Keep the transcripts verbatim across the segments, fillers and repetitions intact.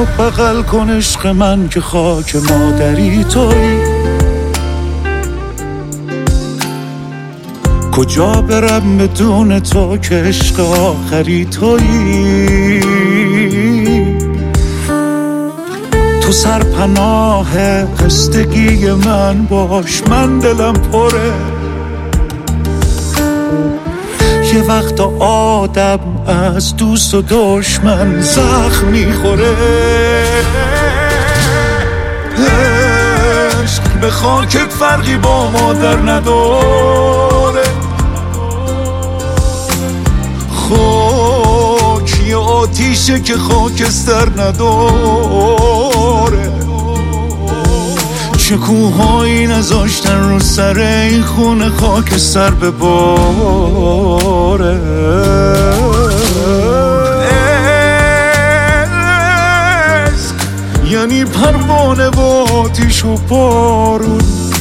منو بغل کن عشق من که خاک مادری تویی. کجا برم بدون تو که عشق آخری تویی. تو سرپناه خستگی من باش، من دلم پره. یه وقت آدم از دوست و دشمن زخم میخوره. عشق به خاکت فرقی با مادر نداره. خاک یه آتیشه که خاکستر نداره. چه کوهایی نذاشتن رو سر این خونه خاکستر بباره. عشق یعنی پروانه و آتیش و بارون.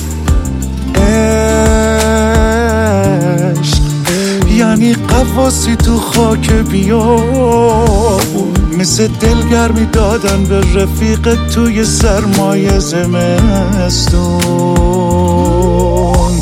عشق یعنی قواسی تو خاک بیابون. مثل دلگرمی دادن به رفیق توی سرمایه زمستون.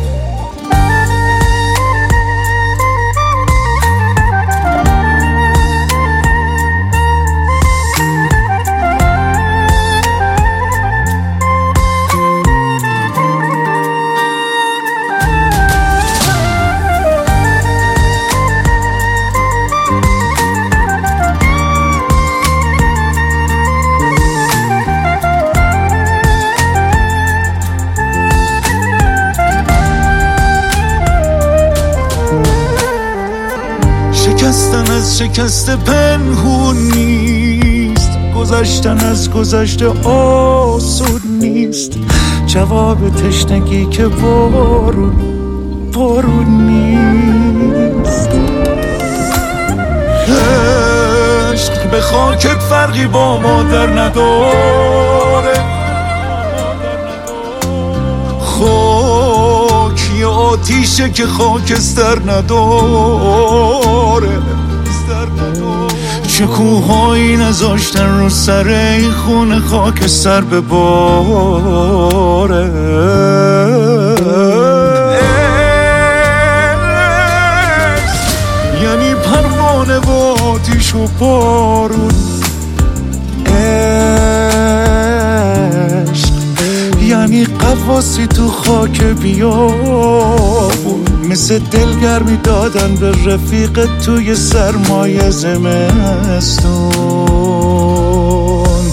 شکستن از شکست پنهون نیست، گذشتن از گذشته آسون نیست. جواب تشنگی که بارون بارون نیست. عشق به خاکت فرقی با مادر نداره. خاک یه آتیشه که خاکستر نداره. چه کوهایی نذاشتن رو سر این خونه خاکستر بباره. یعنی پروانه و آتیش و بارون. عشق یعنی قواسی تو خاک بیابون. مثل دلگرمی دادن به رفیق توی سرمایه زمستون.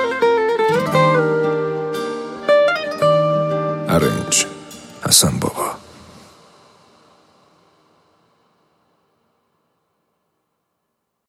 ارنج حسن بابا.